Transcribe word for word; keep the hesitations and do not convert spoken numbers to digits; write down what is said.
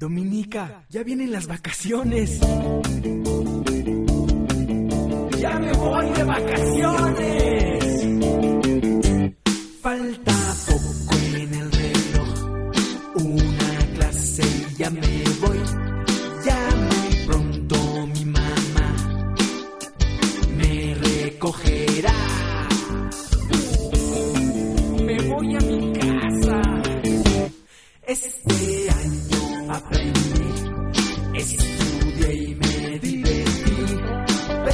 Dominica, ya vienen las vacaciones. ¡Ya me voy de vacaciones! Falta poco en el reloj, una clase y ya me voy. Ya muy pronto mi mamá me recogerá. Me voy a mi casa. Este